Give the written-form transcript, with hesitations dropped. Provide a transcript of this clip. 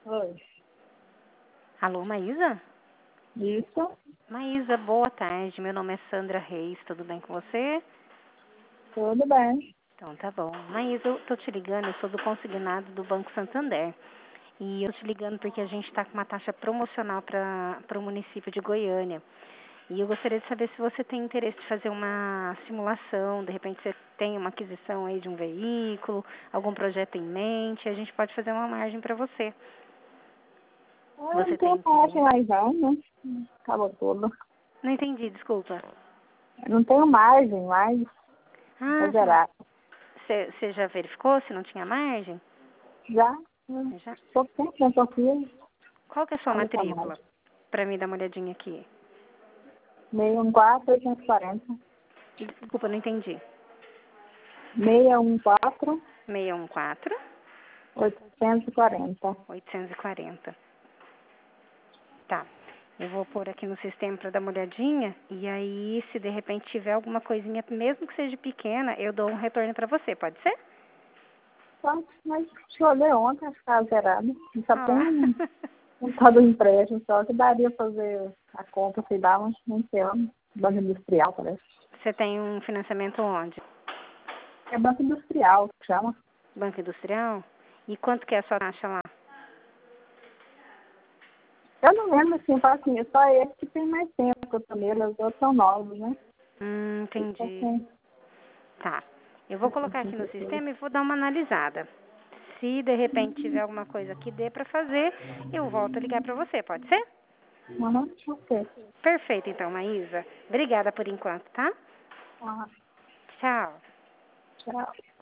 Oi. Alô, Maísa? Isso. Maísa, boa tarde. Meu nome é Sandra Reis. Tudo bem com você? Tudo bem. Então, tá bom. Maísa, eu tô te ligando, eu sou do consignado do Banco Santander. E eu tô te ligando porque a gente está com uma taxa promocional para o município de Goiânia. E eu gostaria de saber se você tem interesse de fazer uma simulação, de repente você tem uma aquisição aí de um veículo, algum projeto em mente, a gente pode fazer uma margem para você. Eu não Você tem tenho margem interesse? mais não, né? Acabou tudo. Não entendi, desculpa. Eu não tenho margem mais. Tá Ah, zerado. você já verificou se não tinha margem? Já? Já? Tô sempre aqui. Qual que é a sua Olha essa matrícula? margem. Para mim dar uma olhadinha aqui. 614, 840. Desculpa, não entendi. 614, 614 840. 840. Tá. Eu vou pôr aqui no sistema para dar uma olhadinha e aí, se de repente tiver alguma coisinha, mesmo que seja pequena, eu dou um retorno para você, pode ser? Só, mas se eu olhei ontem, acho que tá zerado. Só tem Ah. um tal do empréstimo, só que daria fazer a conta, sei lá, mas não sei, banco industrial, parece. Você tem um financiamento onde? É banco industrial que chama. Banco Industrial? E quanto que é a sua taxa lá? Eu não lembro, assim, fala assim, é só esse que tem mais tempo que eu tô nele, os outros são novos, né? Então, Entendi. assim, Tá. Eu vou colocar aqui no sistema e vou dar uma analisada. Se de repente tiver alguma coisa que dê para fazer, eu volto a ligar para você, pode ser? ok. Perfeito, então, Maísa. Obrigada por enquanto, tá? Ah, Tchau. tchau.